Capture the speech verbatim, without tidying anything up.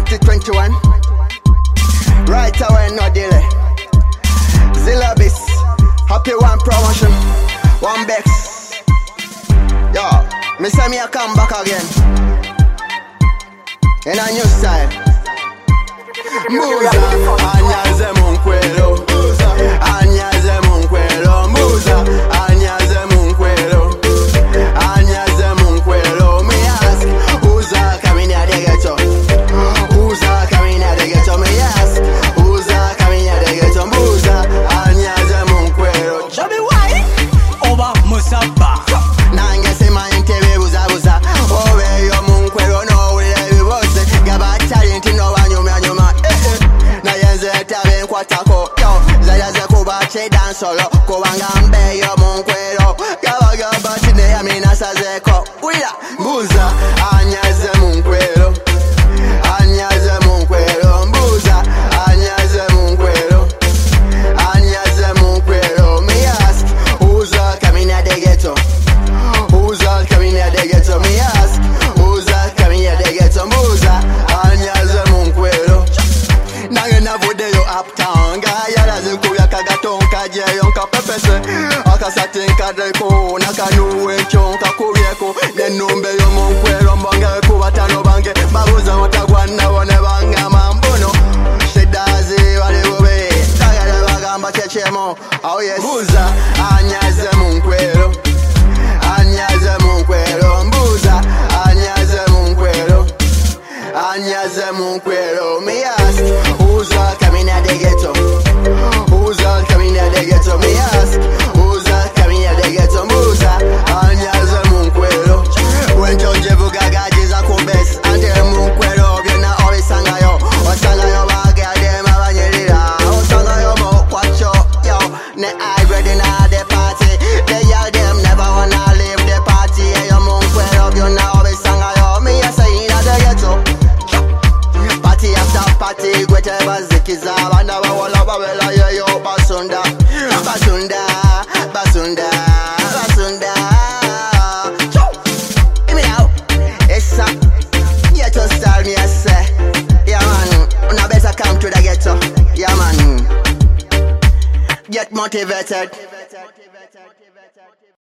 twenty twenty-one. Right away, no delay. Zillabis, happy one promotion, one Bex. Yo, me say me a come back again in a new style. Muza, anyaze munkwelo. Anyaze munkwelo. Muza, anyaze munkwelo. Anyaze munkwelo. Me ask, who's a coming at the ghetto? Who's a coming at the ghetto? Me ask, who's a coming at the ghetto? Muza, anyaze munkwelo. Show me why? Over Musaba. Nange sema intebe buza buza. Owe yo munkwelo no ule bose. Gaba talent no wanyuma nyuma. Na yenze tabe nkwatako. Yo, zayaze kubache dansolo. Kubanga mbe yo munkwelo. Gaba gaba chine ya mina sazeko. Wila, buza, anyaze munkwelo. Anyaze munkwelo. Buza, anyaze munkwelo. Anyaze munkwelo. Me ask, who's all coming at the ghetto? Who's all coming at the ghetto? Me ask, who's all coming at the ghetto? Buza, anyaze munkwelo. Nange navude yo uptown. Gaya lazi kuya kagatonka je yonka pepese. Akasati nkadeko nakanuwe chonka kuryeko. Nenumbe yo munkwelo mbonge kubatano bange. Babuza watagwana wone banga mambono. Shedazi wale ube. Tagale bagamba chechemo. Oh yes. Buza, anyaze munkwelo. Anyaze munkwelo. Mbuza, anyaze munkwelo. Anyaze munkwelo. Me ask, who's all coming at the ghetto? Who's all coming at the ghetto? Me ask, who's all coming at the ghetto? Mbuza, anyaze munkwelo. When Jonje Vugaga jiza kubes, ante munkwelo byonna obisanga yo. Osanga yo baga dem abanyirira. Osanga yo mo kwacho yo. Ne I ready na the party. They yell them never wanna leave the party. Yo munkwelo byonna obisanga yo. Me a say in the ghetto. Party after party, gwete bazikiza. Bana bawala babela yo yo basunda. Basunda, basunda, basunda. Chow! Give me now. Essa, ghetto style me I say. Yeah man, una better come to the ghetto. Yeah man, get motivated.